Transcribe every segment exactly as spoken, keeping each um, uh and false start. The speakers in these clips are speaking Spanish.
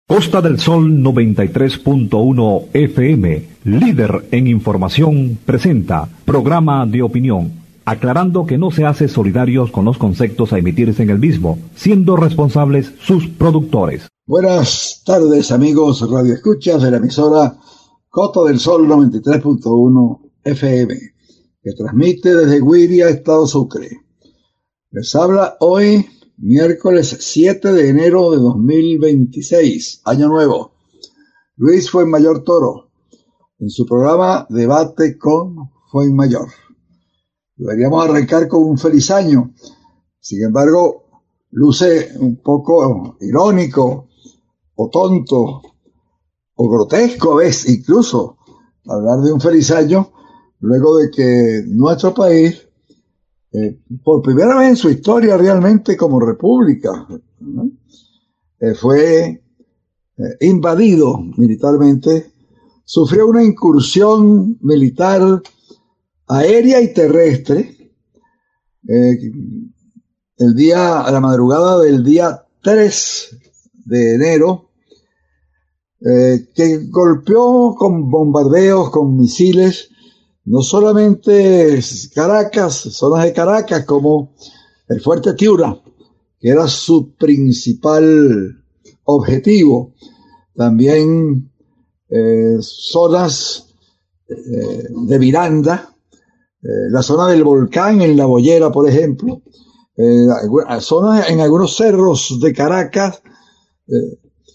Costa del Sol noventa y tres punto uno F M, líder en información, presenta programa de opinión, aclarando que no se hace solidarios con los conceptos a emitirse en el mismo, siendo responsables sus productores. Buenas tardes, amigos radioescuchas de la emisora Costa del Sol noventa y tres punto uno F M, que transmite desde Guiria, Estado Sucre. Les habla hoy, miércoles siete de enero de dos mil veintiséis, año nuevo, Luis Fuenmayor Toro, en su programa Debate con Fuenmayor. Deberíamos arrancar con un feliz año. Sin embargo, luce un poco irónico o tonto o grotesco a veces incluso hablar de un feliz año luego de que nuestro país, eh, por primera vez en su historia realmente como república, ¿no? eh, fue eh, invadido militarmente, sufrió una incursión militar aérea y terrestre eh, el día, a la madrugada del día tres de enero, eh, que golpeó con bombardeos, con misiles, no solamente Caracas, zonas de Caracas, como el Fuerte Tiura, que era su principal objetivo, también eh, zonas eh, de Miranda, eh, la zona del volcán en La Boyera, por ejemplo, eh, zonas en algunos cerros de Caracas, eh,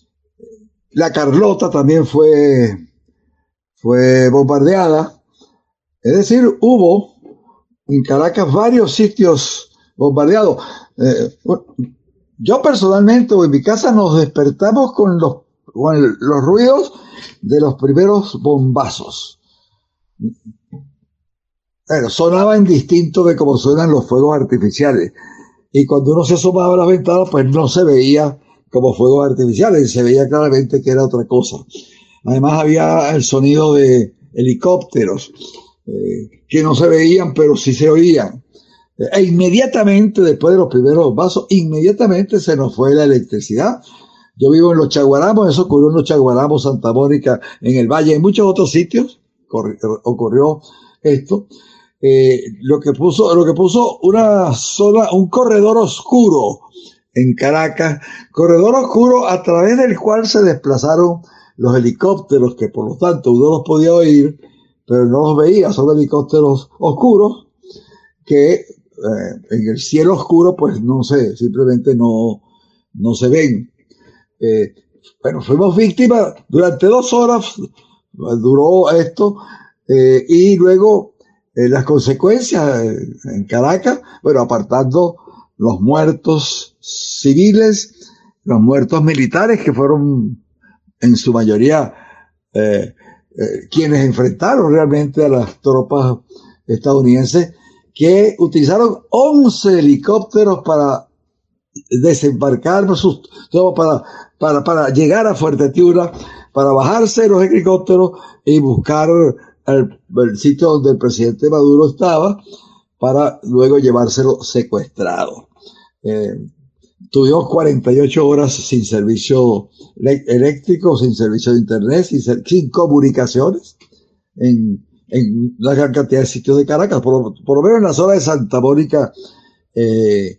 La Carlota también fue, fue bombardeada. Es decir, hubo en Caracas varios sitios bombardeados. Eh, yo personalmente o en mi casa nos despertamos con los, con el, los ruidos de los primeros bombazos. Bueno, sonaban distinto de cómo suenan los fuegos artificiales. Y cuando uno se asomaba a las ventanas, pues no se veía como fuegos artificiales, se veía claramente que era otra cosa. Además había el sonido de helicópteros, eh, que no se veían, pero sí se oían. E inmediatamente, después de los primeros bombazos, inmediatamente se nos fue la electricidad. Yo vivo en Los Chaguaramos, eso ocurrió en Los Chaguaramos, Santa Mónica, en el Valle, en muchos otros sitios ocurrió esto. Eh, lo que puso, lo que puso una zona, un corredor oscuro en Caracas, corredor oscuro a través del cual se desplazaron los helicópteros, que por lo tanto uno los podía oír, pero no los veía, son helicópteros oscuros que eh, en el cielo oscuro pues no sé, simplemente no, no se ven. Eh, bueno, fuimos víctimas durante dos horas, duró esto, eh, y luego eh, las consecuencias eh, en Caracas, bueno, apartando los muertos civiles, los muertos militares, que fueron en su mayoría eh, eh, quienes enfrentaron realmente a las tropas estadounidenses, que utilizaron once helicópteros para desembarcar sus tropas, para, para, para llegar a Fuerte Tiura, para bajarse los helicópteros y buscar el, el sitio donde el presidente Maduro estaba, para luego llevárselo secuestrado. Eh, tuvimos cuarenta y ocho horas sin servicio eléctrico, sin servicio de internet, sin, sin comunicaciones en, en la gran cantidad de sitios de Caracas, por, por lo menos en la zona de Santa Mónica eh,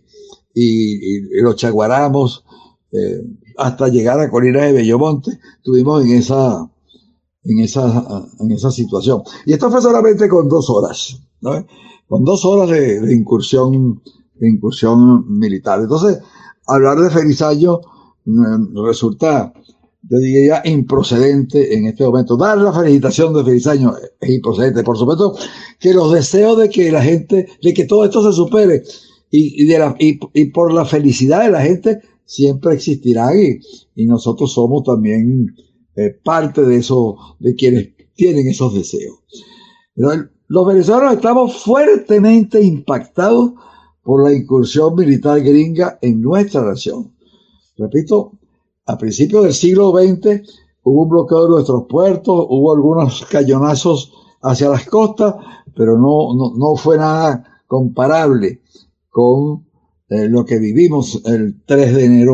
y, y Los Chaguaramos, eh, hasta llegar a Colinas de Bellomonte, estuvimos en esa, en esa, en esa situación. Y esto fue solamente con dos horas, ¿no? Con dos horas de, de incursión, de incursión militar. Entonces, hablar de feliz año mm, resulta, yo diría, improcedente en este momento. Dar la felicitación de feliz año es improcedente. Por supuesto que los deseos de que la gente, de que todo esto se supere y, y, de la, y, y por la felicidad de la gente siempre existirán, y, y nosotros somos también eh, parte de eso, de quienes tienen esos deseos. Pero el, los venezolanos estamos fuertemente impactados por la incursión militar gringa en nuestra nación. Repito, a principios del siglo veinte hubo un bloqueo de nuestros puertos, hubo algunos cañonazos hacia las costas, pero no, no, no fue nada comparable con eh, lo que vivimos el tres de enero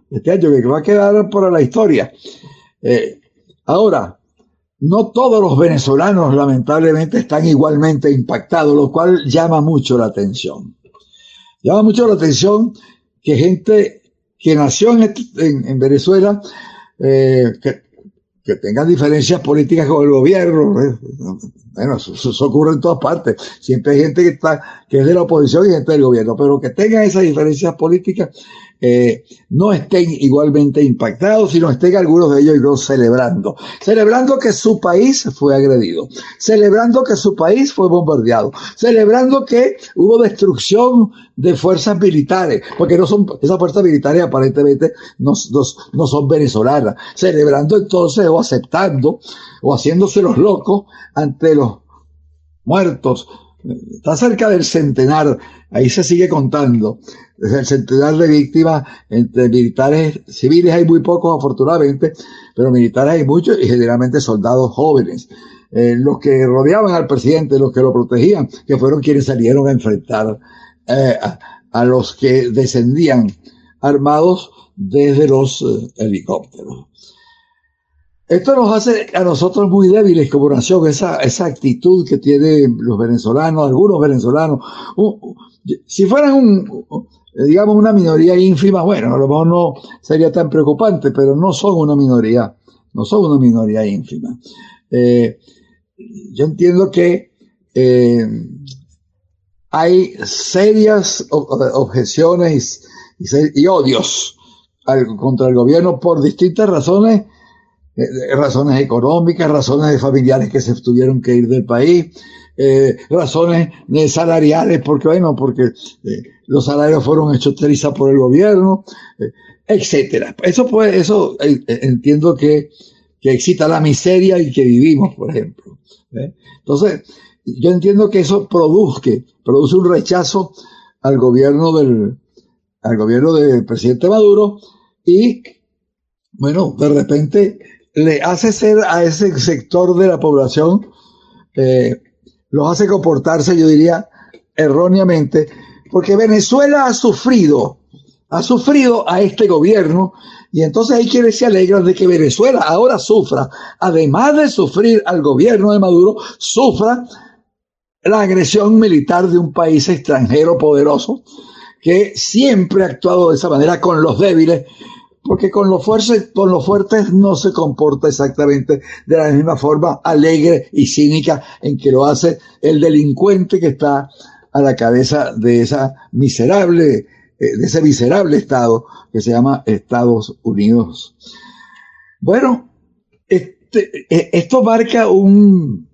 este año, que va a quedar para la historia. Eh, ahora, no todos los venezolanos lamentablemente están igualmente impactados, lo cual llama mucho la atención. Llama mucho la atención que gente que nació en, en, en Venezuela, eh, que, que tengan diferencias políticas con el gobierno, eh, bueno, eso, eso ocurre en todas partes. Siempre hay gente que está, que es de la oposición y gente del gobierno, pero que tengan esas diferencias políticas, eh, no estén igualmente impactados, sino estén algunos de ellos celebrando. Celebrando que su país fue agredido, celebrando que su país fue bombardeado, celebrando que hubo destrucción de fuerzas militares, porque no son, esas fuerzas militares aparentemente no, no, no son venezolanas, celebrando entonces o aceptando o haciéndose los locos ante los muertos. Está cerca del centenar, ahí se sigue contando, el centenar de víctimas entre militares civiles hay muy pocos afortunadamente, pero militares hay muchos y generalmente soldados jóvenes, eh, los que rodeaban al presidente, los que lo protegían, que fueron quienes salieron a enfrentar eh, a, a los que descendían armados desde los eh, helicópteros. Esto nos hace a nosotros muy débiles como nación, esa, esa actitud que tienen los venezolanos, algunos venezolanos. Uh, si fueran un, digamos, una minoría ínfima, bueno, a lo mejor no sería tan preocupante, pero no son una minoría, no son una minoría ínfima. Eh, yo entiendo que eh, hay serias objeciones y, y, y odios al, contra el gobierno por distintas razones, eh, razones económicas, razones de familiares que se tuvieron que ir del país, eh, razones de salariales, porque bueno, porque eh, los salarios fueron hechos trizas por el gobierno, eh, etcétera. Eso pues, eso eh, entiendo que, que excita la miseria en que vivimos, por ejemplo. ¿eh? Entonces, yo entiendo que eso produzca, produce un rechazo al gobierno del, al gobierno del presidente Maduro y, bueno, de repente le hace ser a ese sector de la población, eh, los hace comportarse, yo diría, erróneamente, porque Venezuela ha sufrido, ha sufrido a este gobierno, y entonces hay quienes se alegran de que Venezuela ahora sufra, además de sufrir al gobierno de Maduro, sufra la agresión militar de un país extranjero poderoso, que siempre ha actuado de esa manera con los débiles, porque con los fuertes, con los fuertes no se comporta exactamente de la misma forma alegre y cínica en que lo hace el delincuente que está a la cabeza de esa miserable, de ese miserable Estado que se llama Estados Unidos. Bueno, este, esto marca un,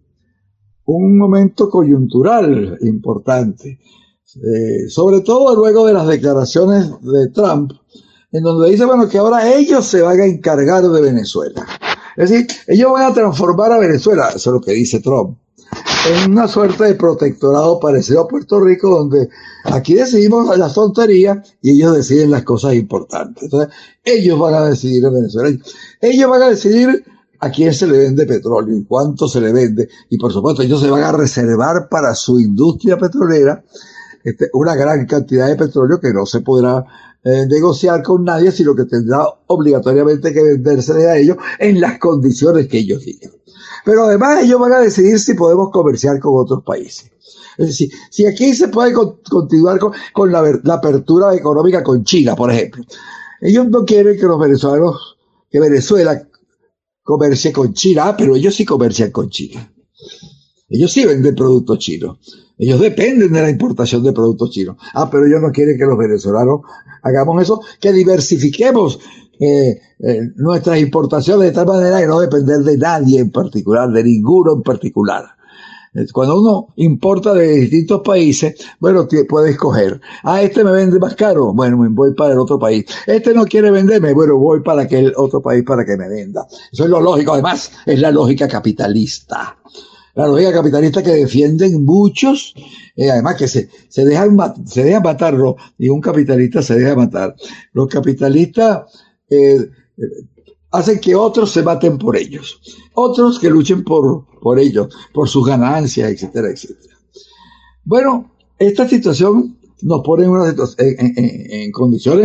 un momento coyuntural importante, eh, sobre todo luego de las declaraciones de Trump, en donde dice, bueno, que ahora ellos se van a encargar de Venezuela. Es decir, ellos van a transformar a Venezuela, eso es lo que dice Trump, en una suerte de protectorado parecido a Puerto Rico, donde aquí decidimos las tonterías y ellos deciden las cosas importantes. Entonces, ellos van a decidir en Venezuela. Ellos van a decidir a quién se le vende petróleo y cuánto se le vende. Y por supuesto, ellos se van a reservar para su industria petrolera este, una gran cantidad de petróleo que no se podrá Eh, negociar con nadie, sino que tendrá obligatoriamente que vendérsele a ellos en las condiciones que ellos digan. Pero además ellos van a decidir si podemos comerciar con otros países. Es decir, si aquí se puede con, continuar con, con la, la apertura económica con China, por ejemplo. Ellos no quieren que los venezolanos, que Venezuela comercie con China, ah, pero ellos sí comercian con China. Ellos sí venden productos chinos. Ellos dependen de la importación de productos chinos. Ah, pero ellos no quieren que los venezolanos hagamos eso, que diversifiquemos eh, eh, nuestras importaciones de tal manera que no depender de nadie en particular, de ninguno en particular. Cuando uno importa de distintos países, bueno, puede escoger. Ah, este me vende más caro, bueno, me voy para el otro país. Este no quiere venderme, bueno, voy para aquel otro país para que me venda. Eso es lo lógico, además, es la lógica capitalista. La lógica capitalista que defienden muchos, eh, además que se, se dejan, se dejan matar, ¿no? Y un capitalista se deja matar. Los capitalistas, eh, hacen que otros se maten por ellos. Otros que luchen por, por ellos, por sus ganancias, etcétera, etcétera. Bueno, esta situación nos pone en, una situación, en, en, en condiciones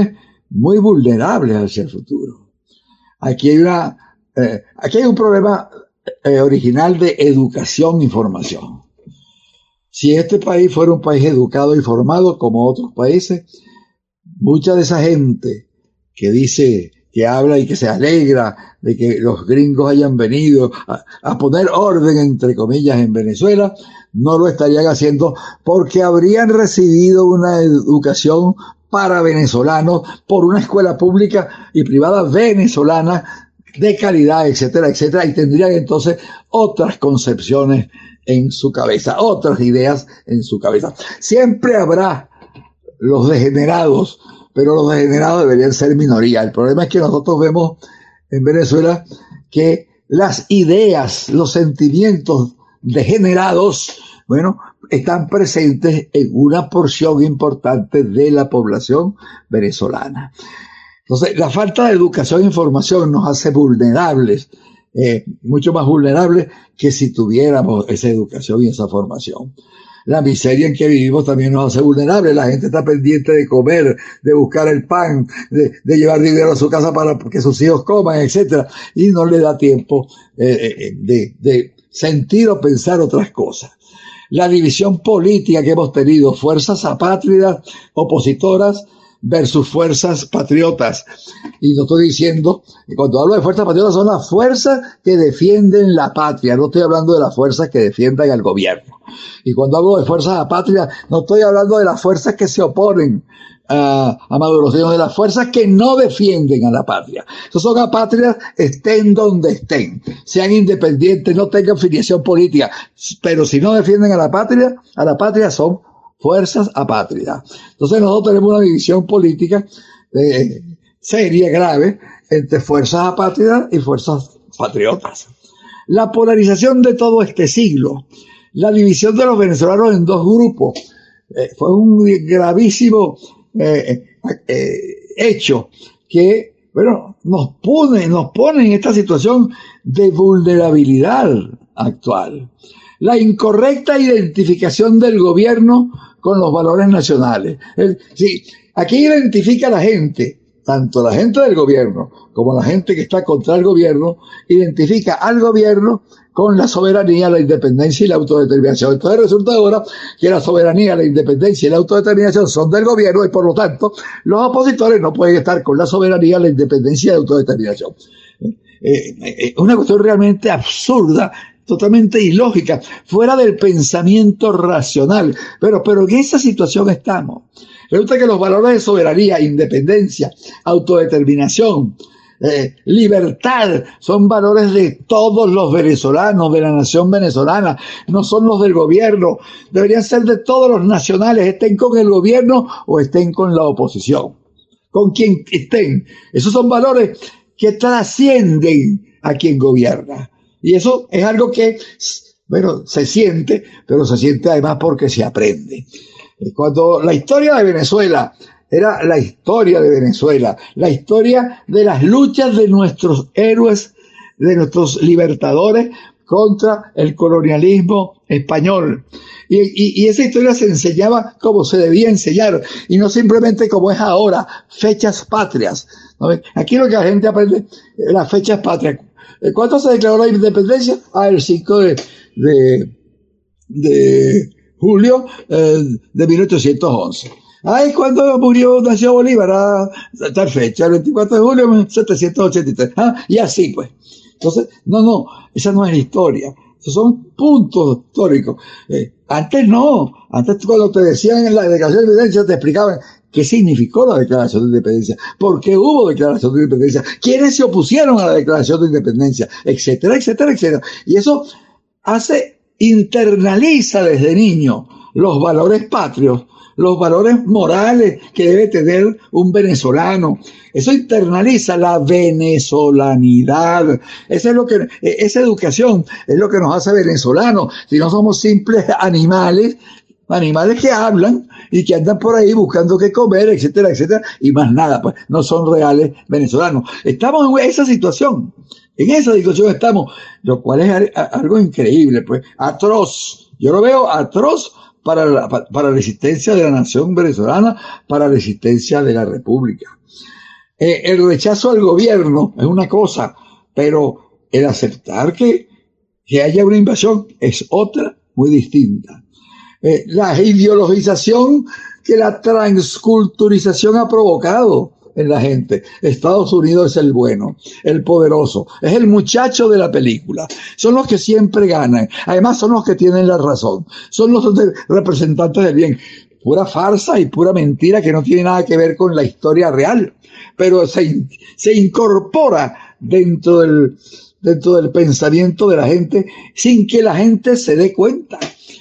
muy vulnerables hacia el futuro. Aquí hay una, eh, aquí hay un problema eh, original de educación y formación. Si este país fuera un país educado y formado como otros países, mucha de esa gente que dice, que habla y que se alegra de que los gringos hayan venido a, a poner orden, entre comillas, en Venezuela, no lo estarían haciendo porque habrían recibido una educación para venezolanos por una escuela pública y privada venezolana de calidad, etcétera, etcétera, y tendrían entonces otras concepciones en su cabeza, otras ideas en su cabeza. Siempre habrá los degenerados, pero los degenerados deberían ser minoría. El problema es que nosotros vemos en Venezuela que las ideas, los sentimientos degenerados, bueno, están presentes en una porción importante de la población venezolana. Entonces, la falta de educación e información nos hace vulnerables, eh, mucho más vulnerables que si tuviéramos esa educación y esa formación. La miseria en que vivimos también nos hace vulnerables. La gente está pendiente de comer, de buscar el pan, de, de llevar dinero a su casa para que sus hijos coman, etcétera, y no le da tiempo eh, de, de sentir o pensar otras cosas. La división política que hemos tenido, fuerzas apátridas, opositoras, versus fuerzas patriotas. Y no estoy diciendo, cuando hablo de fuerzas patriotas, son las fuerzas que defienden la patria, no estoy hablando de las fuerzas que defiendan al gobierno. Y cuando hablo de fuerzas apátridas, no estoy hablando de las fuerzas que se oponen a, a Maduro, sino de las fuerzas que no defienden a la patria. Esos son apátridas, estén donde estén, sean independientes, no tengan filiación política, pero si no defienden a la patria, a la patria son fuerzas apátridas. Entonces nosotros tenemos una división política eh, seria, grave, entre fuerzas apátridas y fuerzas patriotas. La polarización de todo este siglo, la división de los venezolanos en dos grupos, eh, fue un gravísimo eh, eh, hecho que, bueno, nos pone, nos pone en esta situación de vulnerabilidad actual. La incorrecta identificación del gobierno con los valores nacionales. El, sí, aquí identifica a la gente, tanto la gente del gobierno como la gente que está contra el gobierno, identifica al gobierno con la soberanía, la independencia y la autodeterminación. Entonces resulta ahora que la soberanía, la independencia y la autodeterminación son del gobierno y por lo tanto los opositores no pueden estar con la soberanía, la independencia y la autodeterminación. Es eh, eh, una cuestión realmente absurda, totalmente ilógica, fuera del pensamiento racional. Pero, pero en esa situación estamos. Resulta que los valores de soberanía, independencia, autodeterminación, eh, libertad, son valores de todos los venezolanos, de la nación venezolana, no son los del gobierno. Deberían ser de todos los nacionales, estén con el gobierno o estén con la oposición. Con quien estén. Esos son valores que trascienden a quien gobierna. Y eso es algo que, bueno, se siente, pero se siente además porque se aprende. Cuando la historia de Venezuela era la historia de Venezuela, la historia de las luchas de nuestros héroes, de nuestros libertadores contra el colonialismo español. Y, y, y esa historia se enseñaba como se debía enseñar, y no simplemente como es ahora, fechas patrias. ¿No? Aquí lo que la gente aprende, las fechas patrias. ¿Cuándo se declaró la independencia? Ah, el cinco de, de, de julio eh, de mil ochocientos once. Ah, ¿y cuándo murió, nació Bolívar? Ah, tal fecha, el veinticuatro de julio de mil setecientos ochenta y tres. Ah, y así pues. Entonces, no, no, esa no es la historia. Esos son puntos históricos. Eh, antes no. Antes cuando te decían en la declaración de independencia te explicaban qué significó la declaración de independencia, por qué hubo declaración de independencia, quiénes se opusieron a la declaración de independencia, etcétera, etcétera, etcétera. Y eso hace, internaliza desde niño los valores patrios, los valores morales que debe tener un venezolano. Eso internaliza la venezolanidad. Eso es lo que, esa educación es lo que nos hace venezolanos. Si no somos simples animales, animales que hablan y que andan por ahí buscando qué comer, etcétera, etcétera, y más nada, pues no son reales venezolanos. Estamos en esa situación, en esa situación estamos, lo cual es algo increíble, pues atroz. Yo lo veo atroz para la, para la existencia de la nación venezolana, para la existencia de la república. Eh, el rechazo al gobierno es una cosa, pero el aceptar que, que haya una invasión es otra muy distinta. Eh, la ideologización que la transculturización ha provocado en la gente. Estados Unidos es el bueno, el poderoso, es el muchacho de la película. Son los que siempre ganan. Además son los que tienen la razón. Son los representantes del bien. Pura farsa y pura mentira que no tiene nada que ver con la historia real. Pero se, se incorpora dentro del, dentro del pensamiento de la gente sin que la gente se dé cuenta.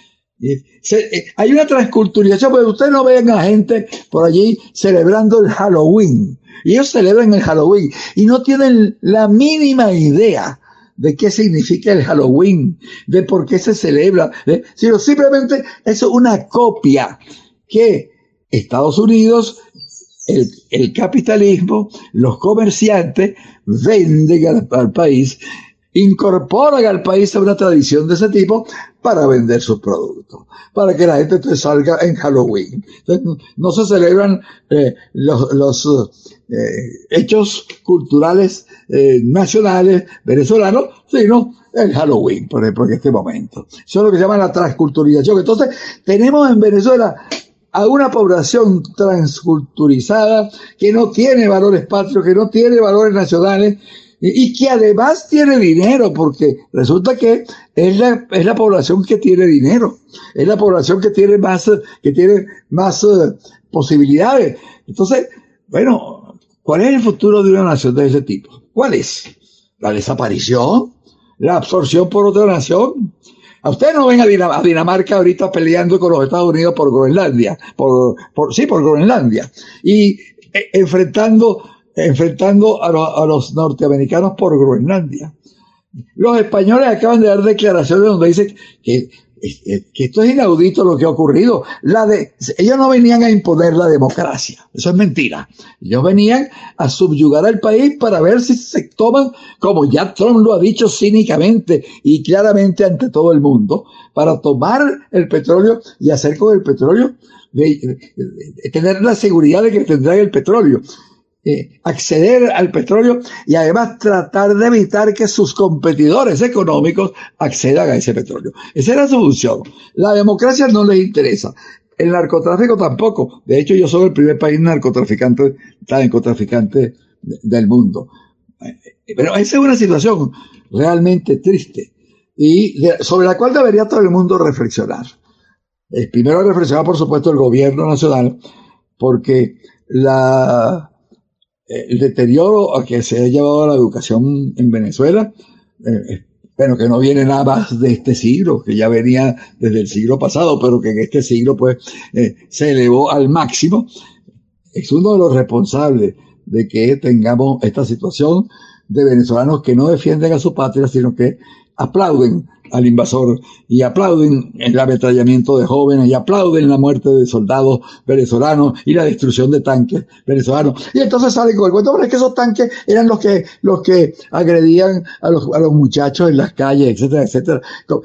Se, eh, hay una transculturización, porque ustedes no vean a la gente por allí celebrando el Halloween, y ellos celebran el Halloween y no tienen la mínima idea de qué significa el Halloween, de por qué se celebra, ¿eh? Sino simplemente es una copia que Estados Unidos, el, el capitalismo, los comerciantes venden al, al país, incorporan al país a una tradición de ese tipo para vender sus productos, para que la gente te salga en Halloween. Entonces, no, no se celebran eh, los, los eh, hechos culturales eh, nacionales venezolanos, sino el Halloween, por ejemplo, en este momento. Eso es lo que se llama la transculturización. Entonces, tenemos en Venezuela a una población transculturizada que no tiene valores patrios, que no tiene valores nacionales, y que además tiene dinero, porque resulta que es la, es la población que tiene dinero, es la población que tiene más, que tiene más uh, posibilidades. Entonces, bueno, ¿cuál es el futuro de una nación de ese tipo? ¿Cuál es? ¿La desaparición? ¿La absorción por otra nación? A ustedes no ven a, Dinam- a Dinamarca ahorita peleando con los Estados Unidos por Groenlandia, por, por sí, por Groenlandia, y eh, enfrentando enfrentando a, lo, a los norteamericanos por Groenlandia. Los españoles acaban de dar declaraciones donde dicen que, que esto es inaudito lo que ha ocurrido. La de, ellos no venían a imponer la democracia, eso es mentira. Ellos venían a subyugar al país para ver si se toman, como ya Trump lo ha dicho cínicamente y claramente ante todo el mundo, para tomar el petróleo y hacer con el petróleo, de, de, de tener la seguridad de que tendrán el petróleo. Eh, acceder al petróleo y además tratar de evitar que sus competidores económicos accedan a ese petróleo. Esa era su función. La democracia no les interesa. El narcotráfico tampoco. De hecho, yo soy el primer país narcotraficante, narcotraficante del mundo. Pero esa es una situación realmente triste y de, sobre la cual debería todo el mundo reflexionar. Eh, primero reflexionar, por supuesto, el gobierno nacional, porque la el deterioro a que se ha llevado la educación en Venezuela, eh, bueno, que no viene nada más de este siglo, que ya venía desde el siglo pasado, pero que en este siglo pues eh, se elevó al máximo, es uno de los responsables de que tengamos esta situación de venezolanos que no defienden a su patria, sino que aplauden al invasor y aplauden el ametrallamiento de jóvenes y aplauden la muerte de soldados venezolanos y la destrucción de tanques venezolanos. Y entonces salen con el cuento, pero es que esos tanques eran los que los que agredían a los, a los muchachos en las calles, etcétera, etcétera.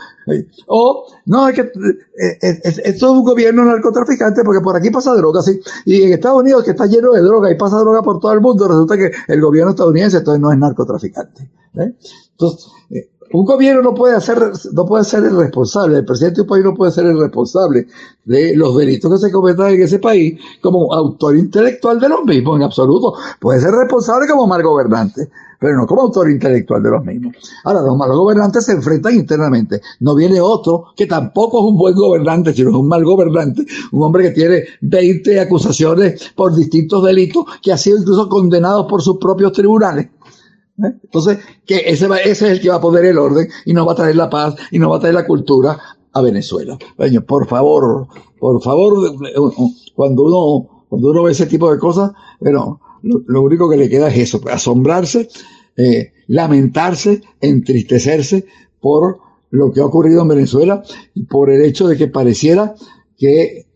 O, no, es que eh, eh, esto es un gobierno narcotraficante porque por aquí pasa droga, sí. Y en Estados Unidos, que está lleno de droga y pasa droga por todo el mundo, resulta que el gobierno estadounidense entonces no es narcotraficante. ¿eh? Entonces, eh, un gobierno no puede hacer, no puede ser el responsable, el presidente de un país no puede ser el responsable de los delitos que se cometan en ese país como autor intelectual de los mismos, en absoluto. Puede ser responsable como mal gobernante, pero no como autor intelectual de los mismos. Ahora, los malos gobernantes se enfrentan internamente. No viene otro que tampoco es un buen gobernante, sino es un mal gobernante, un hombre que tiene veinte acusaciones por distintos delitos, que ha sido incluso condenado por sus propios tribunales. ¿Eh? Entonces, que ese, va, ese es el que va a poner el orden y nos va a traer la paz y nos va a traer la cultura a Venezuela. Bueno, por favor, por favor, cuando uno, cuando uno ve ese tipo de cosas, bueno, lo, lo único que le queda es eso, asombrarse, eh, lamentarse, entristecerse por lo que ha ocurrido en Venezuela y por el hecho de que pareciera que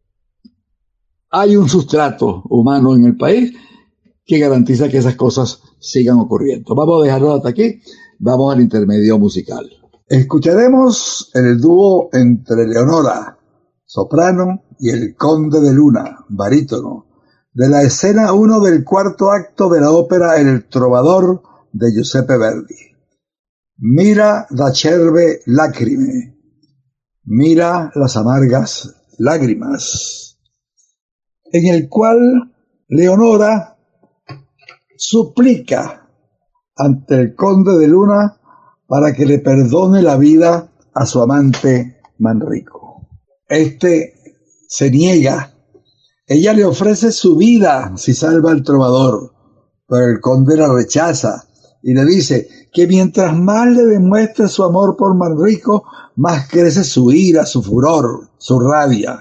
hay un sustrato humano en el país que garantiza que esas cosas sigan ocurriendo. Vamos a dejarlo hasta aquí, vamos al intermedio musical. Escucharemos el dúo entre Leonora, soprano, y el Conde de Luna, barítono, de la escena uno del cuarto acto de la ópera El Trovador de Giuseppe Verdi. Mira l'acerbe lacrime, mira las amargas lágrimas, en el cual Leonora suplica ante el conde de Luna para que le perdone la vida a su amante Manrico. Este se niega. Ella le ofrece su vida si salva al trovador, pero el conde la rechaza y le dice que mientras más le demuestre su amor por Manrico, más crece su ira, su furor, su rabia.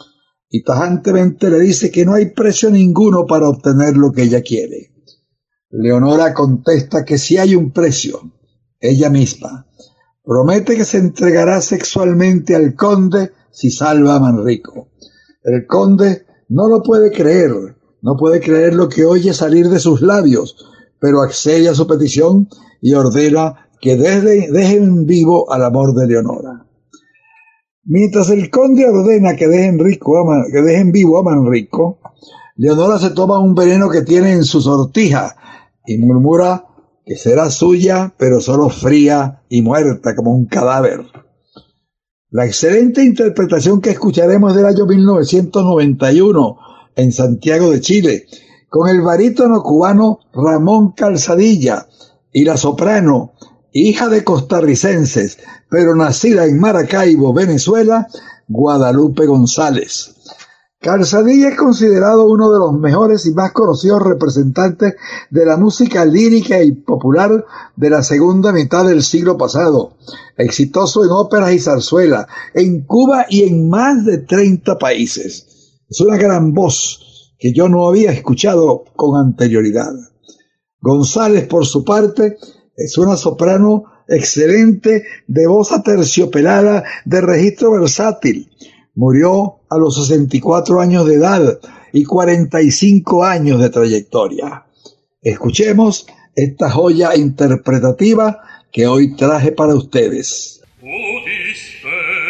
Y tajantemente le dice que no hay precio ninguno para obtener lo que ella quiere. Leonora contesta que sí hay un precio, ella misma. Promete que se entregará sexualmente al conde si salva a Manrico. El conde no lo puede creer, no puede creer lo que oye salir de sus labios, pero accede a su petición y ordena que dejen vivo al amor de Leonora. Mientras el conde ordena que dejen, rico a Man, que dejen vivo a Manrico, Leonora se toma un veneno que tiene en su sortija y murmura que será suya, pero solo fría y muerta como un cadáver. La excelente interpretación que escucharemos del año mil novecientos noventa y uno en Santiago de Chile, con el barítono cubano Ramón Calzadilla y la soprano, hija de costarricenses, pero nacida en Maracaibo, Venezuela, Guadalupe González. Calzadilla es considerado uno de los mejores y más conocidos representantes de la música lírica y popular de la segunda mitad del siglo pasado, exitoso en óperas y zarzuela, en Cuba y en más de treinta países. Es una gran voz que yo no había escuchado con anterioridad. González, por su parte, es una soprano excelente, de voz aterciopelada, de registro versátil. Murió a los sesenta y cuatro años de edad y cuarenta y cinco años de trayectoria. Escuchemos esta joya interpretativa que hoy traje para ustedes. Udiste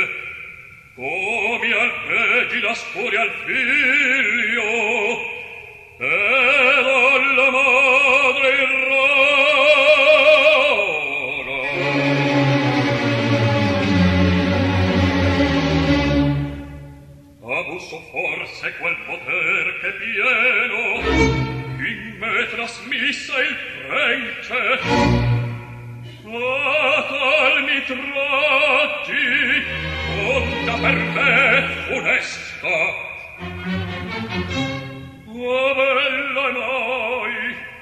come arpeggi la sporia al figlio ed alla madre irrora. Abuso forse quel poter che pieno in me trasmisse il prence. Fatal mi tratti, onda per me funesta. Oh, bella noi!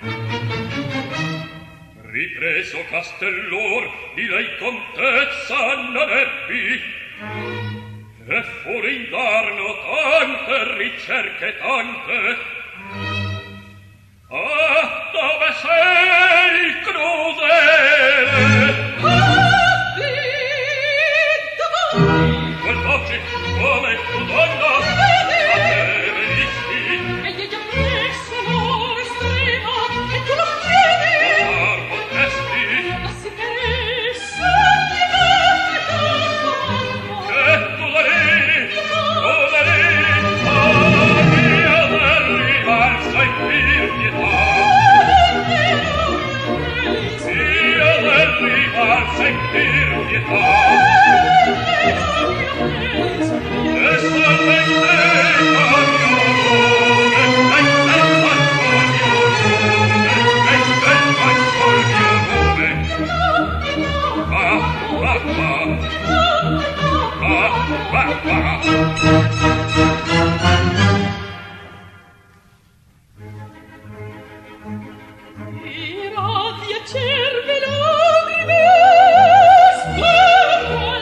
Ripreso Castellor, di lei contezza non ebbi, e fu indarno tante ricerche tante. Ah, dove sei, crudele? Ah, di dove? Quel voce, come tu donna, a te venisti. E gli ha preso l'ora estrema, e tu lo chiedi. Ah, potesti. Ma si che senti me, che tu da lì, tu da lì, a mia derivanza in più pietà. Sia derivanza in più pietà. E solamente Ira di acerbe lagrime, sperque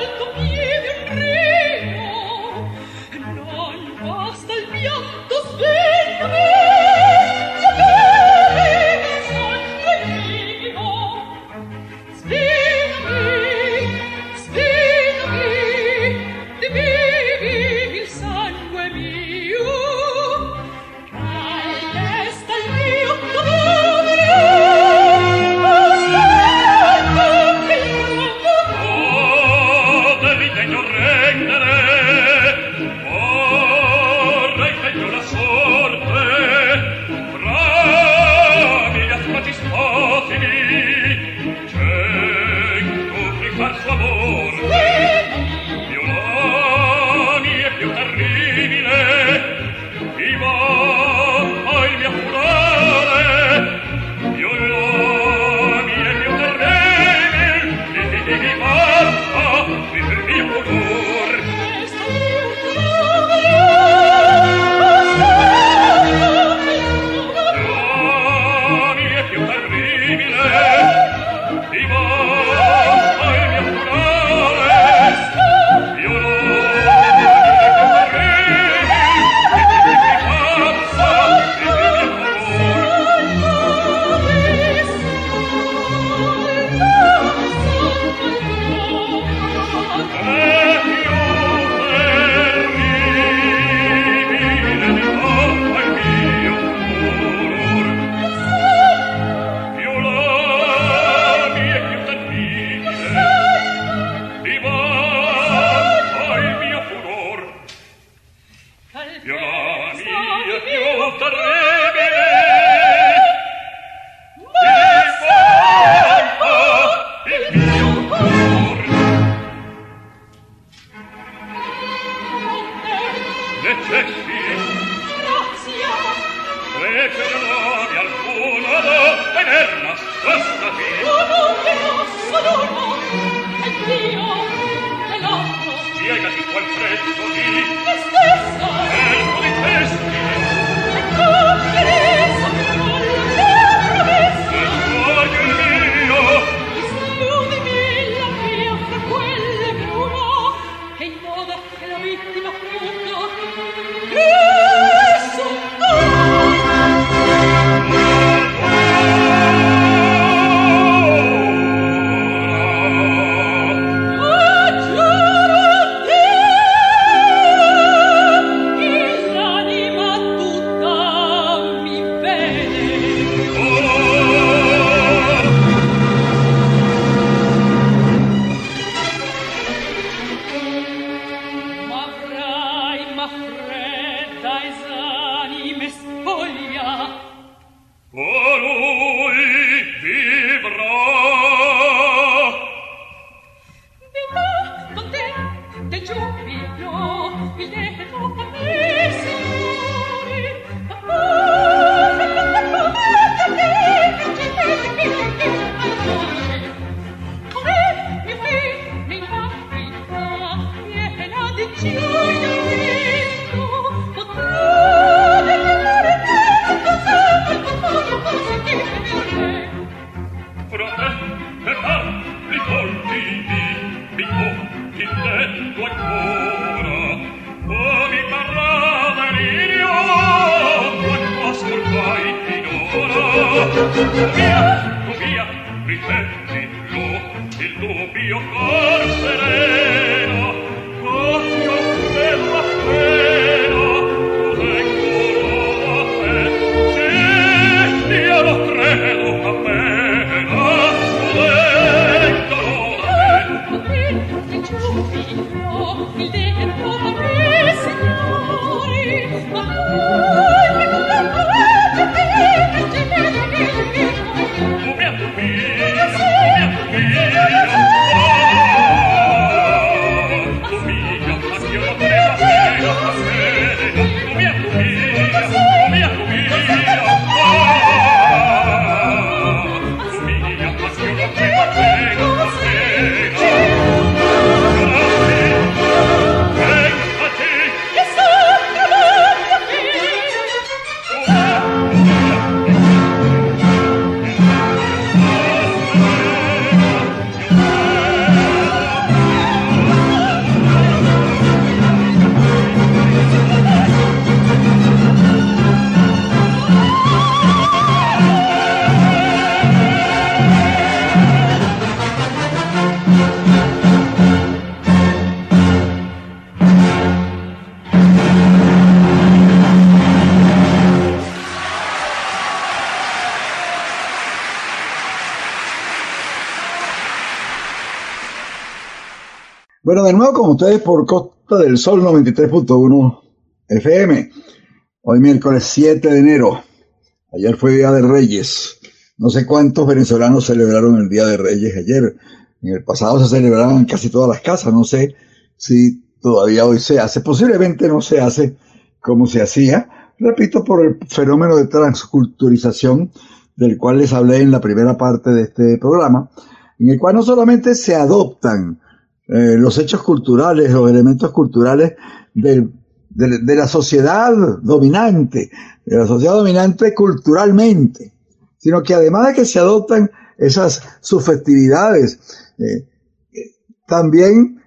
Bueno, de nuevo con ustedes por Costa del Sol noventa y tres punto uno F M. Hoy miércoles siete de enero. Ayer fue Día de Reyes. No sé cuántos venezolanos celebraron el Día de Reyes ayer. En el pasado se celebraban en casi todas las casas. No sé si todavía hoy se hace. Posiblemente no se hace como se hacía. Repito, por el fenómeno de transculturización del cual les hablé en la primera parte de este programa, en el cual no solamente se adoptan Eh, los hechos culturales, los elementos culturales del, de, de la sociedad dominante, de la sociedad dominante culturalmente, sino que además de que se adoptan esas sus festividades, eh, eh, también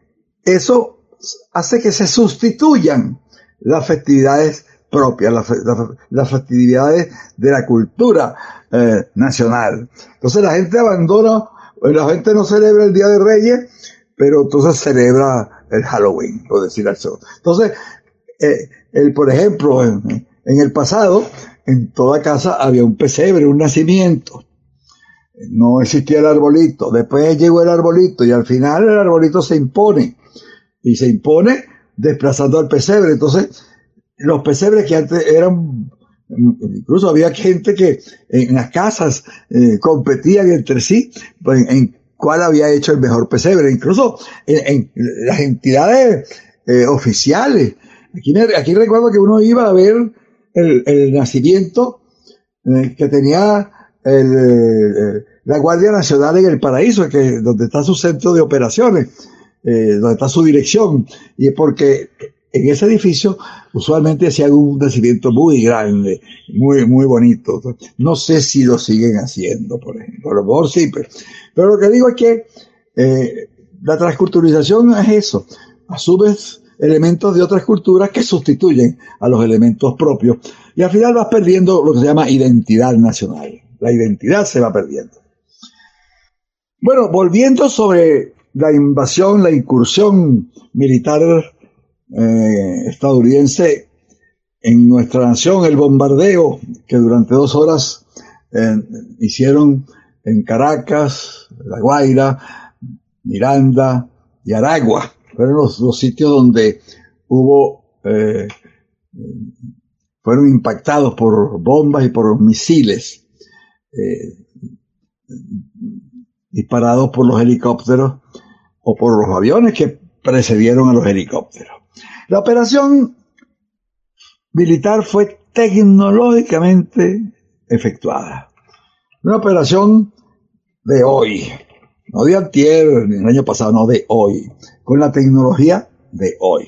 eso hace que se sustituyan las festividades propias, las, las, las festividades de la cultura eh, nacional. Entonces la gente abandona pues la gente no celebra el Día de Reyes, pero entonces celebra el Halloween, por decir eso. Entonces, eh, el, por ejemplo, en, en el pasado, en toda casa había un pesebre, un nacimiento. No existía el arbolito. Después llegó el arbolito y al final el arbolito se impone. Y se impone desplazando al pesebre. Entonces, los pesebres que antes eran, incluso había gente que en las casas eh, competían entre sí en, en cuál había hecho el mejor pesebre. Incluso en, en las entidades eh, oficiales. Aquí, me, aquí recuerdo que uno iba a ver el, el nacimiento eh, que tenía el, eh, la Guardia Nacional en el Paraíso, que donde está su centro de operaciones, eh, donde está su dirección, y es porque en ese edificio usualmente hacían un nacimiento muy grande, muy muy bonito. No sé si lo siguen haciendo, por ejemplo, a lo mejor sí, pero, pero lo que digo es que eh, la transculturización es eso, asumes elementos de otras culturas que sustituyen a los elementos propios, y al final vas perdiendo lo que se llama identidad nacional. La identidad se va perdiendo. Bueno, volviendo sobre la invasión, la incursión militar eh, estadounidense en nuestra nación, el bombardeo que durante dos horas eh, hicieron en Caracas, La Guaira, Miranda y Aragua. Fueron los, los sitios donde hubo, eh, fueron impactados por bombas y por misiles eh, disparados por los helicópteros o por los aviones que precedieron a los helicópteros. La operación militar fue tecnológicamente efectuada. Una operación de hoy, no de antier ni el año pasado, no de hoy, con la tecnología de hoy.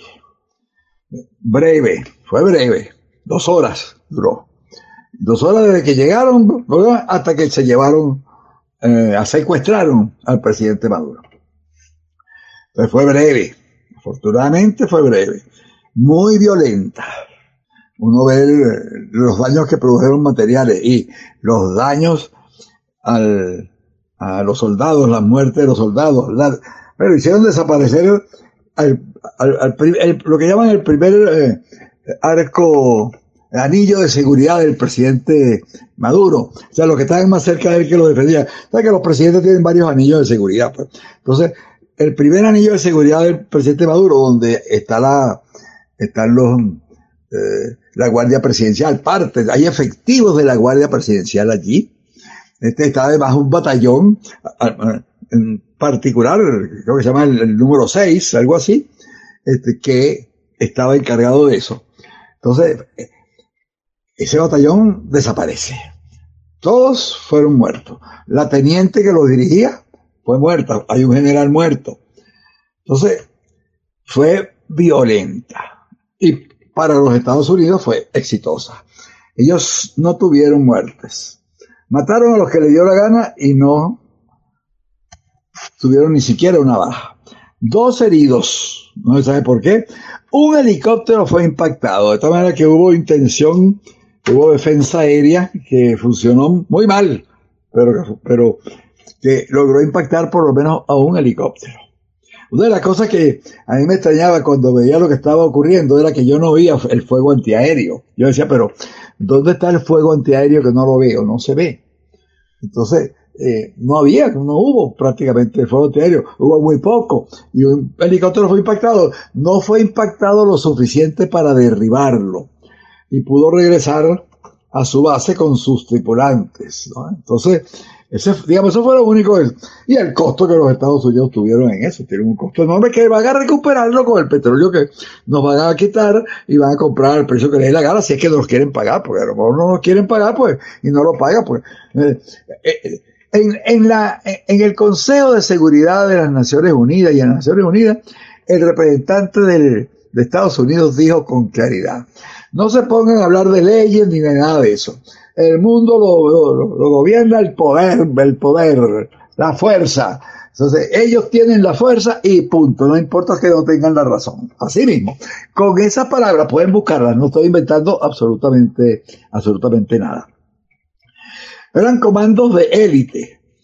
Breve, fue breve, dos horas duró. Dos horas desde que llegaron hasta que se llevaron, eh, secuestraron al presidente Maduro. Entonces fue breve, afortunadamente fue breve, muy violenta. Uno ve el, los daños que produjeron materiales y los daños al, a los soldados, la muerte de los soldados. La, pero hicieron desaparecer al, al, al, el, lo que llaman el primer eh, arco, anillo de seguridad del presidente Maduro. O sea, los que estaban más cerca de él que lo defendían. O sea, que los presidentes tienen varios anillos de seguridad, pues. Entonces, el primer anillo de seguridad del presidente Maduro, donde está la, están los, eh, la Guardia Presidencial, parte, hay efectivos de la Guardia Presidencial allí. Este está además un batallón, en particular, creo que se llama el, el número seis, algo así, este, que estaba encargado de eso. Entonces, ese batallón desaparece. Todos fueron muertos. La teniente que lo dirigía fue muerta. Hay un general muerto. Entonces, fue violenta. Y para los Estados Unidos fue exitosa. Ellos no tuvieron muertes. Mataron a los que le dio la gana y no tuvieron ni siquiera una baja. Dos heridos. No se sabe por qué. Un helicóptero fue impactado. De tal manera que hubo intención, hubo defensa aérea que funcionó muy mal. Pero, pero que logró impactar por lo menos a un helicóptero. Una de las cosas que a mí me extrañaba cuando veía lo que estaba ocurriendo era que yo no veía el fuego antiaéreo. Yo decía, pero ¿dónde está el fuego antiaéreo que no lo veo? No se ve. Entonces, eh, no había, no hubo prácticamente fuego antiaéreo. Hubo muy poco. Y un helicóptero fue impactado. No fue impactado lo suficiente para derribarlo. Y pudo regresar a su base con sus tripulantes, ¿no? Entonces, ese, digamos, eso fue lo único. Y el costo que los Estados Unidos tuvieron en eso, tienen un costo enorme que van a recuperarlo con el petróleo que nos van a quitar y van a comprar al precio que les dé la gana, si es que nos quieren pagar, porque a lo mejor no nos quieren pagar, pues, y no lo pagan, pues. Eh, eh, en, en la, en el Consejo de Seguridad de las Naciones Unidas y en las Naciones Unidas, el representante del, de Estados Unidos dijo con claridad: no se pongan a hablar de leyes ni de nada de eso. El mundo lo, lo, lo gobierna el poder, el poder, la fuerza. Entonces, ellos tienen la fuerza y punto. No importa que no tengan la razón. Así mismo. Con esas palabras pueden buscarlas. No estoy inventando absolutamente, absolutamente nada. Eran comandos de élite.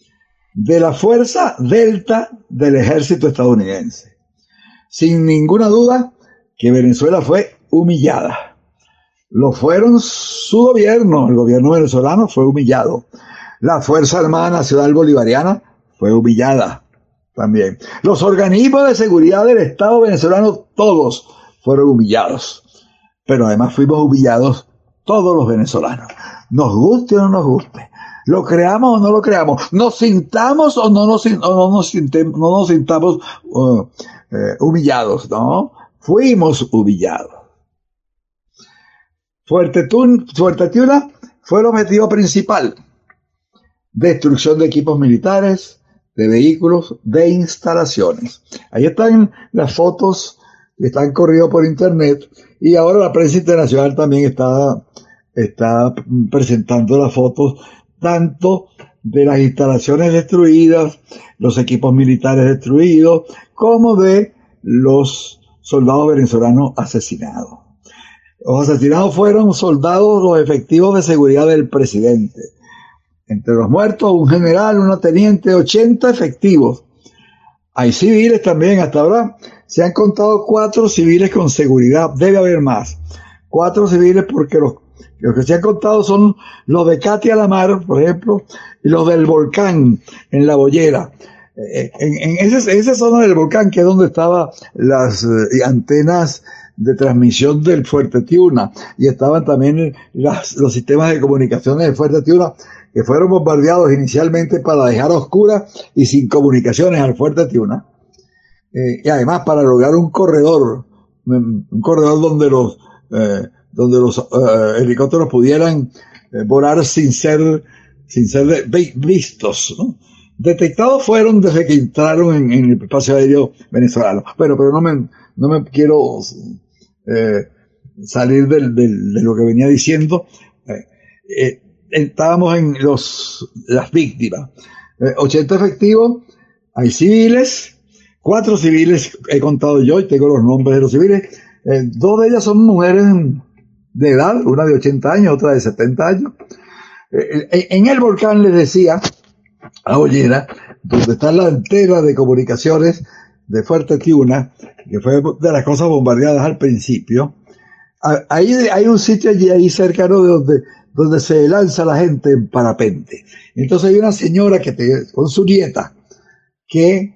de la Fuerza Delta del Ejército estadounidense. Sin ninguna duda que Venezuela fue humillada. Lo fueron su gobierno, el gobierno venezolano fue humillado. La Fuerza Armada Nacional Bolivariana fue humillada también. Los organismos de seguridad del Estado venezolano, todos fueron humillados. Pero además fuimos humillados todos los venezolanos. Nos guste o no nos guste. Lo creamos o no lo creamos. Nos sintamos o no nos, o no nos, sintemos, no nos sintamos uh, eh, humillados, ¿no? Fuimos humillados. Fuerte Tiuna fue el objetivo principal. Destrucción de equipos militares, de vehículos, de instalaciones. Ahí están las fotos que están corridas por internet y ahora la prensa internacional también está, está presentando las fotos tanto de las instalaciones destruidas, los equipos militares destruidos, como de los soldados venezolanos asesinados. Los asesinados fueron soldados, los efectivos de seguridad del presidente. Entre los muertos, un general, una teniente, ochenta efectivos. Hay civiles también, hasta ahora se han contado cuatro civiles con seguridad, debe haber más. Cuatro civiles porque los, los que se han contado son los de Katia Lamar, por ejemplo, y los del volcán en La Bollera. En, en, ese, en esa zona del volcán, que es donde estaban las eh, antenas de transmisión del Fuerte Tiuna, y estaban también las, los sistemas de comunicaciones de Fuerte Tiuna, que fueron bombardeados inicialmente para dejar a oscuras y sin comunicaciones al Fuerte Tiuna, eh, y además para lograr un corredor, un corredor donde los, eh, donde los eh, helicópteros pudieran eh, volar sin ser, sin ser de, vistos, ¿no? Detectados fueron desde que entraron en, en el espacio aéreo venezolano. Bueno, pero no me, no me quiero eh, salir del, del, de lo que venía diciendo. Eh, eh, estábamos en los, las víctimas. Eh, ochenta efectivos, hay civiles, cuatro civiles he contado yo y tengo los nombres de los civiles. Eh, dos de ellas son mujeres de edad, una de ochenta años, otra de setenta años. Eh, en el volcán, les decía, a Bollera, donde está la antena de comunicaciones de Fuerte Tiuna, que fue de las cosas bombardeadas al principio. Ahí hay un sitio allí, ahí cercano de donde, donde se lanza la gente en parapente. Entonces hay una señora que te, con su nieta, que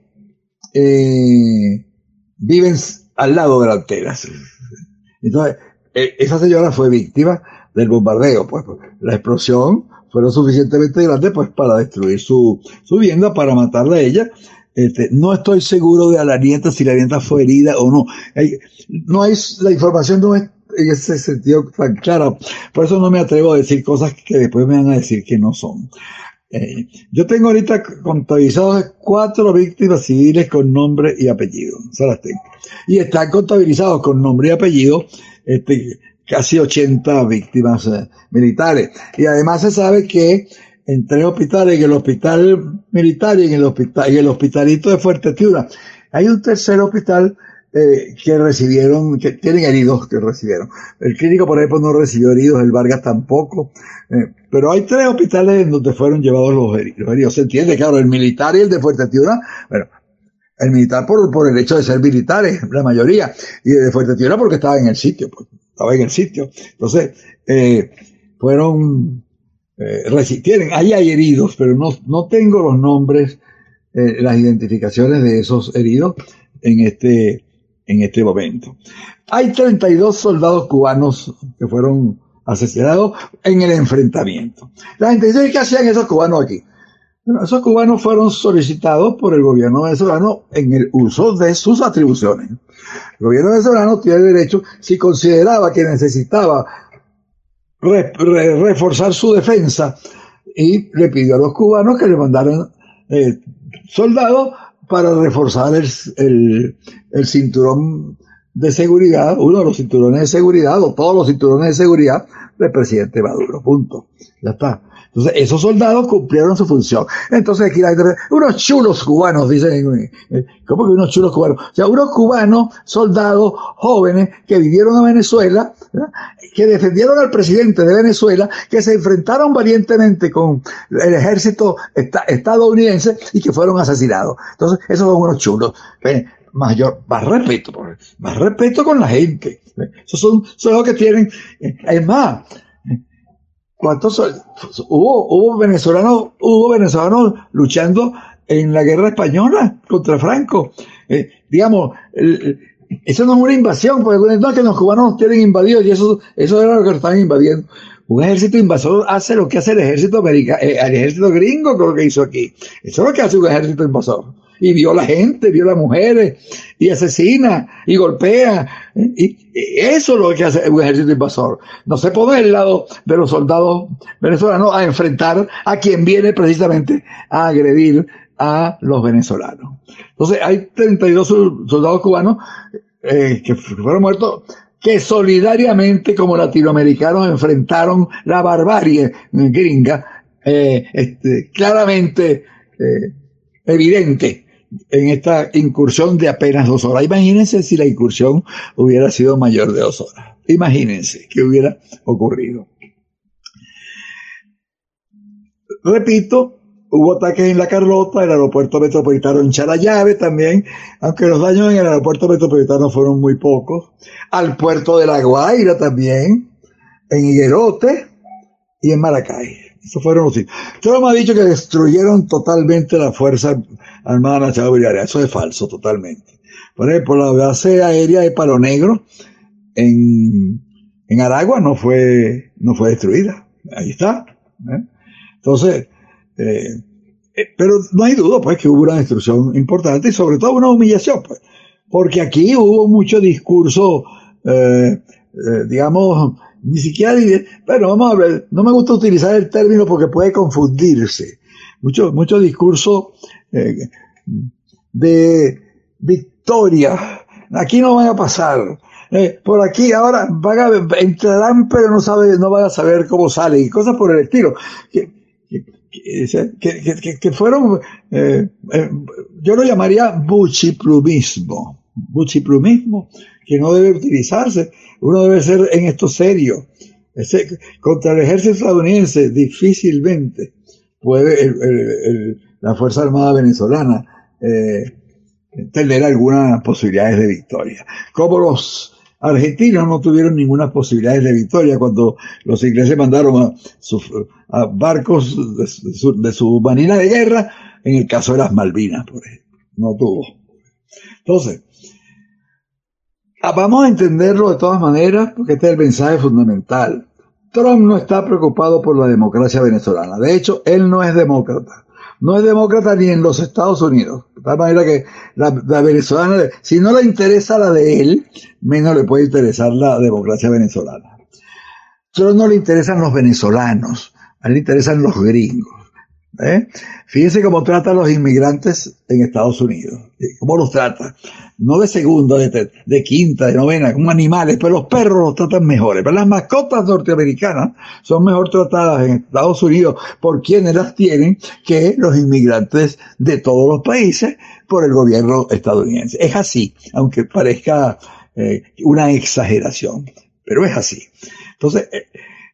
eh, viven al lado de la antena. Entonces, eh, esa señora fue víctima del bombardeo, pues, la explosión fue lo suficientemente grande pues para destruir su, su vivienda, para matarla a ella. Este, no estoy seguro de a la nieta si la nieta fue herida o no. Hay, no hay, la información no es en ese sentido tan clara. Por eso no me atrevo a decir cosas que después me van a decir que no son. Eh, yo tengo ahorita contabilizados cuatro víctimas civiles con nombre y apellido. Se las tengo. Y están contabilizados con nombre y apellido, este, casi ochenta víctimas eh, militares. Y además se sabe que en tres hospitales, en el hospital militar y en el hospital, en el hospitalito de Fuerte Tiuna, hay un tercer hospital eh, que recibieron, que tienen heridos que recibieron. El clínico, por ejemplo, no recibió heridos, el Vargas tampoco, eh, pero hay tres hospitales en donde fueron llevados los heridos. Los heridos. Se entiende, claro, el militar y el de Fuerte Tiuna, bueno, el militar por, por el hecho de ser militares, la mayoría, y el de Fuerte Tiuna porque estaba en el sitio, pues. Estaba en el sitio. Entonces, eh, fueron, eh, resistieron. Ahí hay heridos, pero no, no tengo los nombres, eh, las identificaciones de esos heridos en este, en este momento. Hay treinta y dos soldados cubanos que fueron asesinados en el enfrentamiento. La gente dice, ¿qué hacían esos cubanos aquí? Bueno, esos cubanos fueron solicitados por el gobierno venezolano en el uso de sus atribuciones. El gobierno venezolano tiene derecho, si consideraba que necesitaba re, re, reforzar su defensa, y le pidió a los cubanos que le mandaran eh, soldados para reforzar el, el, el cinturón de seguridad, uno de los cinturones de seguridad, o todos los cinturones de seguridad del presidente Maduro. Punto. Ya está. Entonces, esos soldados cumplieron su función. Entonces, aquí la gente, unos chulos cubanos, dicen, ¿cómo que unos chulos cubanos? O sea, unos cubanos, soldados jóvenes que vivieron a Venezuela, ¿verdad?, que defendieron al presidente de Venezuela, que se enfrentaron valientemente con el ejército estadounidense y que fueron asesinados. Entonces, esos son unos chulos. Mayor, más respeto, más respeto con la gente. Esos son, son los que tienen, es más, ¿cuántos son? Hubo, hubo venezolanos, hubo venezolanos luchando en la guerra española contra Franco. Eh, digamos, el, eso no es una invasión, porque no es que los cubanos nos tienen invadidos y eso, eso era lo que estaban invadiendo. Un ejército invasor hace lo que hace el ejército americano, eh, el ejército gringo, con lo que hizo aquí. Eso es lo que hace un ejército invasor. Y viola gente, viola mujeres, y asesina, y golpea. Y, y eso es lo que hace un ejército invasor. No se pone del lado de los soldados venezolanos a enfrentar a quien viene precisamente a agredir a los venezolanos. Entonces, hay treinta y dos soldados cubanos eh, que fueron muertos, que solidariamente como latinoamericanos enfrentaron la barbarie gringa, eh, este, claramente eh, evidente en esta incursión de apenas dos horas. Imagínense si la incursión hubiera sido mayor de dos horas. Imagínense qué hubiera ocurrido. Repito, hubo ataques en La Carlota, el aeropuerto metropolitano en Charallave también, aunque los daños en el aeropuerto metropolitano fueron muy pocos. Al puerto de La Guaira también, en Higuerote y en Maracay. Esos fueron los sitios. Usted me ha dicho que destruyeron totalmente la Fuerza Armada Nacional Bolivariana. Eso es falso, totalmente. Por ejemplo, la base aérea de Palo Negro en, en Aragua no fue, no fue destruida. Ahí está. ¿eh? Entonces, eh, eh, pero no hay duda, pues, que hubo una destrucción importante y sobre todo una humillación, pues. Porque aquí hubo mucho discurso, eh, eh, digamos, ni siquiera, bueno, vamos a ver, no me gusta utilizar el término porque puede confundirse. Mucho, mucho discurso eh, de victoria. Aquí no van a pasar. Eh, por aquí ahora van a, entrarán, pero no sabe, no van a saber cómo salen y cosas por el estilo. Que, que, que, que, que, que fueron, eh, eh, yo lo llamaría buchiplumismo. Buchiplumismo que no debe utilizarse. Uno debe ser en esto serio. Ese, contra el ejército estadounidense difícilmente puede el, el, el, la Fuerza Armada venezolana eh, tener algunas posibilidades de victoria. Como los argentinos no tuvieron ninguna posibilidad de victoria cuando los ingleses mandaron a, sus, a barcos de, su, de su marina de guerra, en el caso de las Malvinas, por ejemplo. No tuvo. Entonces, vamos a entenderlo de todas maneras, porque este es el mensaje fundamental. Trump no está preocupado por la democracia venezolana. De hecho, él no es demócrata. No es demócrata ni en los Estados Unidos. De tal manera que la, la venezolana, si no le interesa la de él, menos le puede interesar la democracia venezolana. Solo no le interesan los venezolanos, a él le interesan los gringos. ¿Eh? Fíjense cómo trata a los inmigrantes en Estados Unidos. ¿Cómo los trata? No de segunda, de, de quinta, de novena, como animales, pero los perros los tratan mejores. Pero las mascotas norteamericanas son mejor tratadas en Estados Unidos por quienes las tienen que los inmigrantes de todos los países por el gobierno estadounidense. Es así, aunque parezca eh, una exageración, pero es así. Entonces, eh,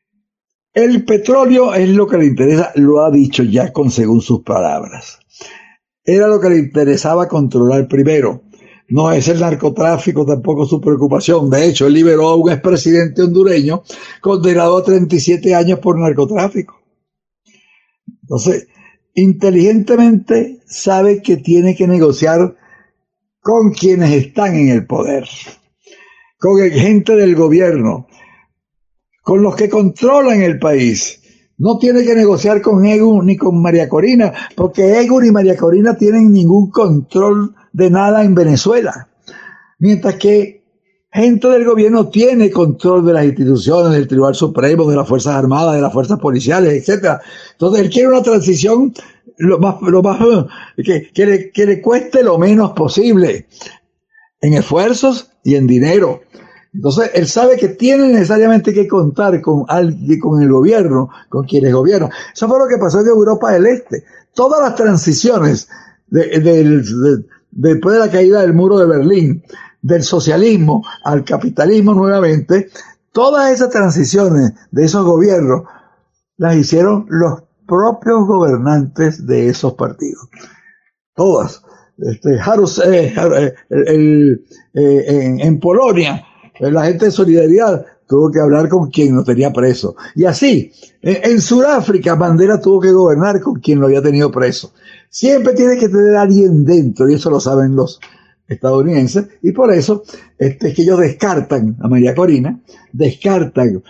el petróleo es lo que le interesa, lo ha dicho ya con según sus palabras. Era lo que le interesaba controlar primero. No es el narcotráfico tampoco su preocupación. De hecho, él liberó a un expresidente hondureño condenado a treinta y siete años por narcotráfico. Entonces, inteligentemente sabe que tiene que negociar con quienes están en el poder, con gente del gobierno, con los que controlan el país. No tiene que negociar con Egun ni con María Corina, porque Egun y María Corina tienen ningún control de nada en Venezuela. Mientras que gente del gobierno tiene control de las instituciones, del Tribunal Supremo, de las Fuerzas Armadas, de las Fuerzas Policiales, etcétera. Entonces él quiere una transición lo más, lo más que, que, le, que le cueste lo menos posible en esfuerzos y en dinero. Entonces, él sabe que tiene necesariamente que contar con alguien, con el gobierno, con quienes gobiernan. Eso fue lo que pasó en Europa del Este. Todas las transiciones de, de, de, de, después de la caída del muro de Berlín, del socialismo al capitalismo nuevamente, todas esas transiciones de esos gobiernos las hicieron los propios gobernantes de esos partidos. Todas. Este, Harus, eh, el, el, eh, en, en Polonia, la gente de Solidaridad tuvo que hablar con quien lo tenía preso. Y así, en, en Sudáfrica, Mandela tuvo que gobernar con quien lo había tenido preso. Siempre tiene que tener a alguien dentro, y eso lo saben los estadounidenses, y por eso este, es que ellos descartan a María Corina, descartan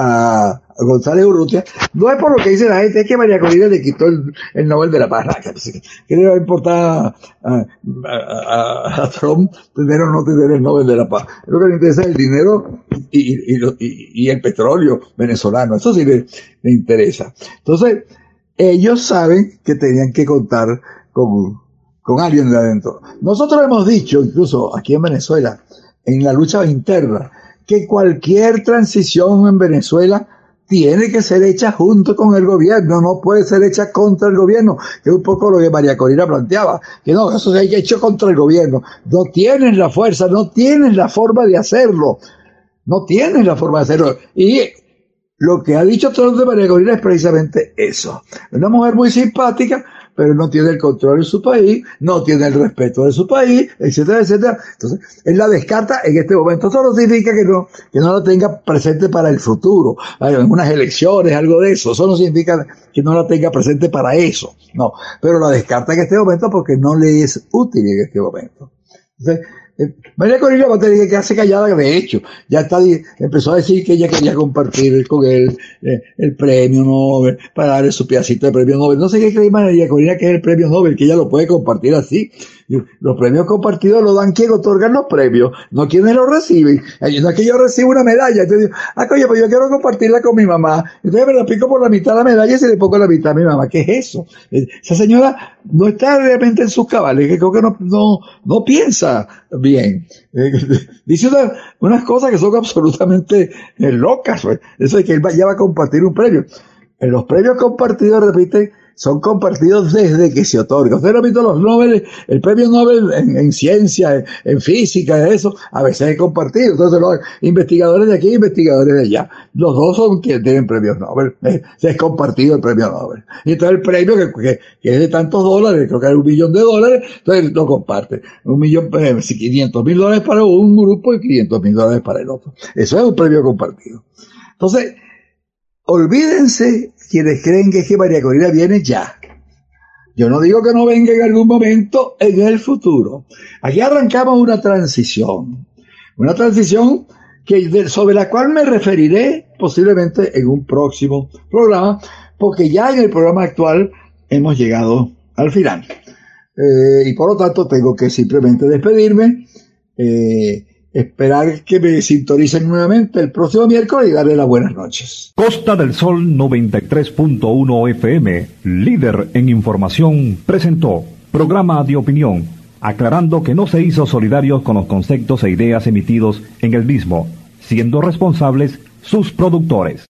a González Urrutia. No es por lo que dice la gente, es que María Corina le quitó el, el Nobel de la Paz. ¿Qué le va a importar a, a, a, a Trump tener o no tener el Nobel de la Paz? Lo que le interesa es el dinero y, y, y, y el petróleo venezolano. Eso sí le, le interesa. Entonces, ellos saben que tenían que contar con, con alguien de adentro. Nosotros hemos dicho, incluso aquí en Venezuela, en la lucha interna, que cualquier transición en Venezuela tiene que ser hecha junto con el gobierno, no puede ser hecha contra el gobierno, que es un poco lo que María Corina planteaba, que no, eso se ha hecho contra el gobierno. No tienen la fuerza, no tienen la forma de hacerlo, no tienen la forma de hacerlo. Y lo que ha dicho Trump de María Corina es precisamente eso. Una mujer muy simpática, pero no tiene el control de su país, no tiene el respeto de su país, etcétera, etcétera. Entonces, él la descarta en este momento. Eso no significa que no, que no la tenga presente para el futuro, en unas elecciones, algo de eso. Eso no significa que no la tenga presente para eso, no. Pero la descarta en este momento porque no le es útil en este momento. Entonces, eh, María Corina va a tener que quedarse callada, de hecho, ya está, empezó a decir que ella quería compartir con él eh, el premio Nobel, para darle su pedacito de premio Nobel. No sé qué cree María Corina que es el premio Nobel, que ella lo puede compartir así. Los premios compartidos los dan quien otorgan los premios, no quienes los reciben. No es que yo recibo una medalla, entonces digo, ah, coño, pues yo quiero compartirla con mi mamá. Entonces me la pico por la mitad la medalla y se le pongo la mitad a mi mamá. ¿Qué es eso? Esa señora no está realmente en sus cabales, que creo que no, no, no piensa bien. Dice una, unas cosas que son absolutamente eh, locas. Pues. Eso de que él va, ya va a compartir un premio. En los premios compartidos, repiten, son compartidos desde que se otorga. Ustedes han visto los Nobel, el premio Nobel en, en ciencia, en, en física, eso, a veces es compartido. Entonces los investigadores de aquí, investigadores de allá. Los dos son quienes tienen premios Nobel. Es, es compartido el premio Nobel. Y entonces el premio que, que, que es de tantos dólares, creo que hay un millón de dólares, entonces lo comparte. Un millón, eh, quinientos mil dólares para un grupo y quinientos mil dólares para el otro. Eso es un premio compartido. Entonces, olvídense quienes creen que es que María Corina viene ya. Yo no digo que no venga en algún momento en el futuro. Aquí arrancamos una transición. Una transición que, sobre la cual me referiré posiblemente en un próximo programa, porque ya en el programa actual hemos llegado al final. Eh, y por lo tanto tengo que simplemente despedirme. Eh, Esperar que me sintonicen nuevamente el próximo miércoles y darle las buenas noches. Costa del Sol noventa y tres punto uno F M, líder en información, presentó programa de opinión, aclarando que no se hizo solidarios con los conceptos e ideas emitidos en el mismo, siendo responsables sus productores.